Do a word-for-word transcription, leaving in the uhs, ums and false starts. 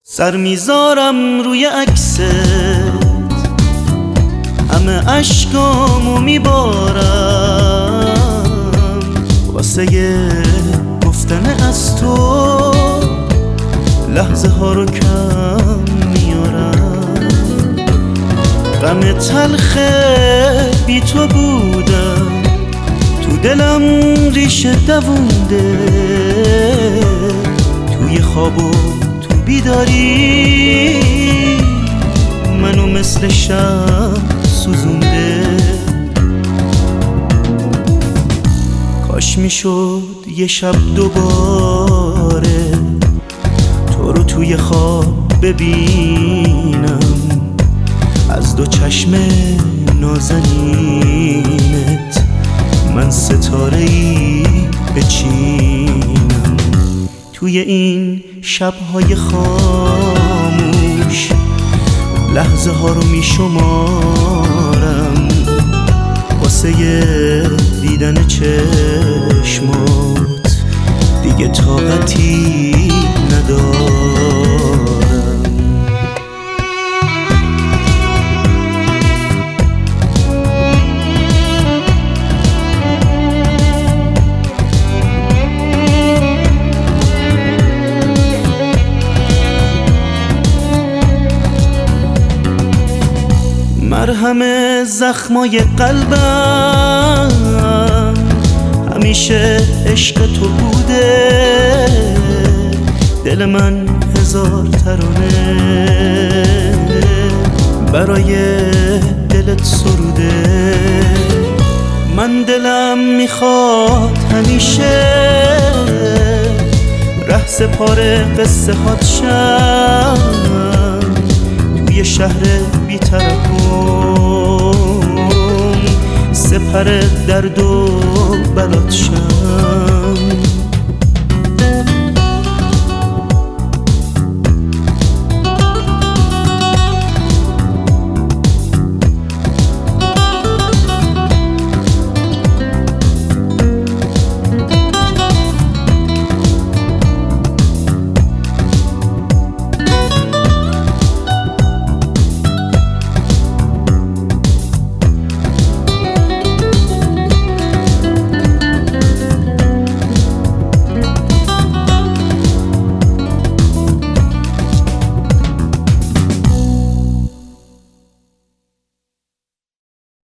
سر میذارم روی عکست، همه اشکامو میبارم واسه گفتن از تو، لحظه ها رو کم میارم. غم تلخ بی تو بودم تو دلم ریشه دوونده، توی خواب و تو بیداری منو مثل شب سوزونده. کاش میشد یه شب دوباره تو رو توی خواب ببینم، از دو چشم نازنینت من ستاره ای بچینم. توی این شب‌های خاموش لحظه ها رو می شمارم واسه دیدن چشمات، دیگه طاقتی ندارم. مرهم زخمای قلبم همیشه عشق تو بوده، دل من هزار ترانه برای دلت سروده. من دلم میخواد همیشه ره سپار قصه هات شم توی شهر بی‌طرفم، سپر درد و بلات شم.